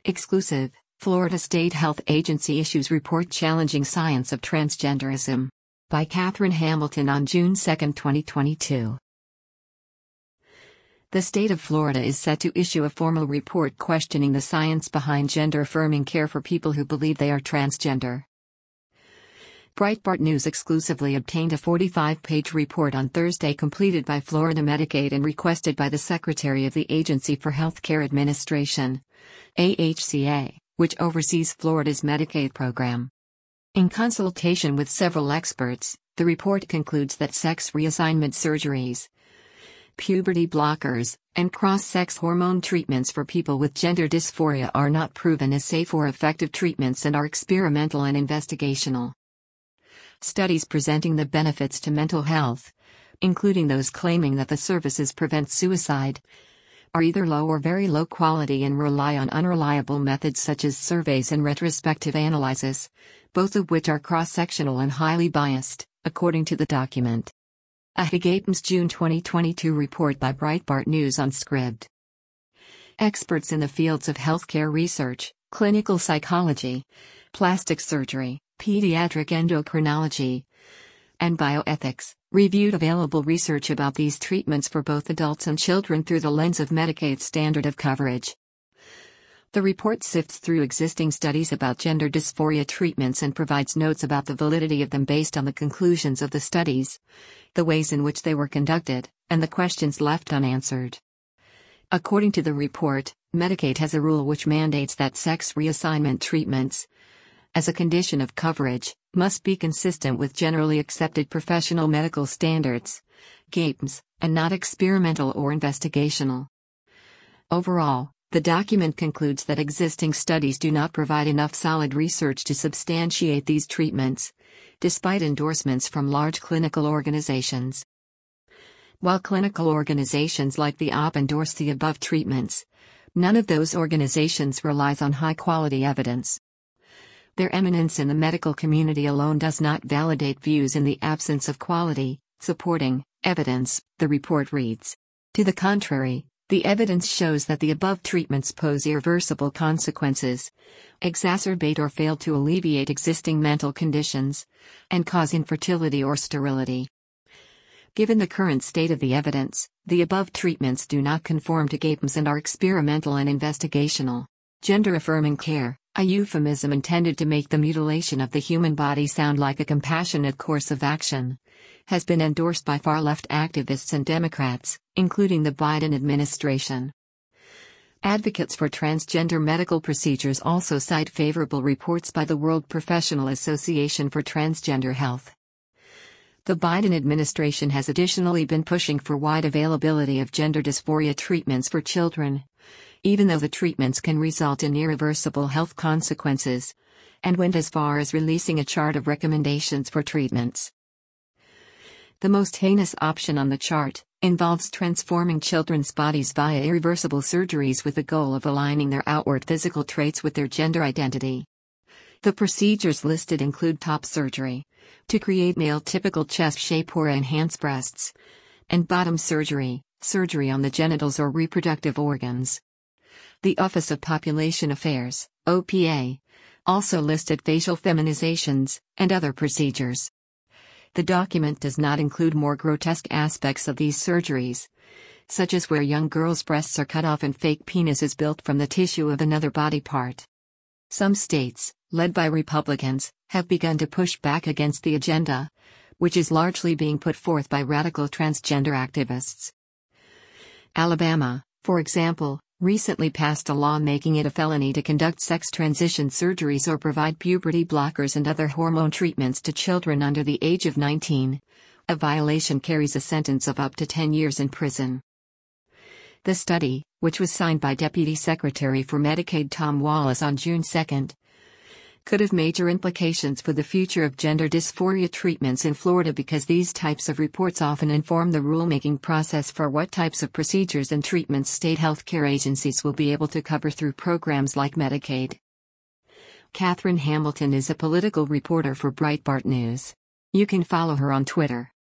Exclusive, Florida State Health Agency issues report challenging science of transgenderism. By Catherine Hamilton on June 2, 2022. The state of Florida is set to issue a formal report questioning the science behind gender-affirming care for people who believe they are transgender. Breitbart News exclusively obtained a 45-page report on Thursday completed by Florida Medicaid and requested by the Secretary of the Agency for Healthcare Administration, AHCA, which oversees Florida's Medicaid program. In consultation with several experts, the report concludes that sex reassignment surgeries, puberty blockers, and cross-sex hormone treatments for people with gender dysphoria are not proven as safe or effective treatments and are experimental and investigational. Studies presenting the benefits to mental health, including those claiming that the services prevent suicide, are either low or very low quality and rely on unreliable methods such as surveys and retrospective analysis, both of which are cross-sectional and highly biased, according to the document. A HAGAPMS June 2022 report by Breitbart News on Scribd. Experts in the fields of healthcare research, clinical psychology, plastic surgery, pediatric endocrinology, and bioethics, reviewed available research about these treatments for both adults and children through the lens of Medicaid's standard of coverage. The report sifts through existing studies about gender dysphoria treatments and provides notes about the validity of them based on the conclusions of the studies, the ways in which they were conducted, and the questions left unanswered. According to the report, Medicaid has a rule which mandates that sex reassignment treatments, as a condition of coverage, must be consistent with generally accepted professional medical standards, GAPMS, and not experimental or investigational. Overall, the document concludes that existing studies do not provide enough solid research to substantiate these treatments, despite endorsements from large clinical organizations. While clinical organizations like the OP endorse the above treatments, none of those organizations relies on high-quality evidence. Their eminence in the medical community alone does not validate views in the absence of quality, supporting evidence, the report reads. To the contrary, the evidence shows that the above treatments pose irreversible consequences, exacerbate or fail to alleviate existing mental conditions, and cause infertility or sterility. Given the current state of the evidence, the above treatments do not conform to GAPMS and are experimental and investigational. Gender-affirming care, a euphemism intended to make the mutilation of the human body sound like a compassionate course of action, has been endorsed by far-left activists and Democrats, including the Biden administration. Advocates for transgender medical procedures also cite favorable reports by the World Professional Association for Transgender Health. The Biden administration has additionally been pushing for wide availability of gender dysphoria treatments for children, even though the treatments can result in irreversible health consequences, and went as far as releasing a chart of recommendations for treatments. The most heinous option on the chart involves transforming children's bodies via irreversible surgeries with the goal of aligning their outward physical traits with their gender identity. The procedures listed include top surgery, to create male-typical chest shape or enhance breasts, and bottom surgery, surgery on the genitals or reproductive organs. The Office of Population Affairs, OPA, also listed facial feminizations and other procedures. The document does not include more grotesque aspects of these surgeries, such as where young girls' breasts are cut off and fake penis is built from the tissue of another body part. Some states, led by Republicans, have begun to push back against the agenda, which is largely being put forth by radical transgender activists. Alabama, for example, recently passed a law making it a felony to conduct sex transition surgeries or provide puberty blockers and other hormone treatments to children under the age of 19. A violation carries a sentence of up to 10 years in prison. The study, which was signed by Deputy Secretary for Medicaid Tom Wallace on June 2, could have major implications for the future of gender dysphoria treatments in Florida because these types of reports often inform the rulemaking process for what types of procedures and treatments state healthcare agencies will be able to cover through programs like Medicaid. Catherine Hamilton is a political reporter for Breitbart News. You can follow her on Twitter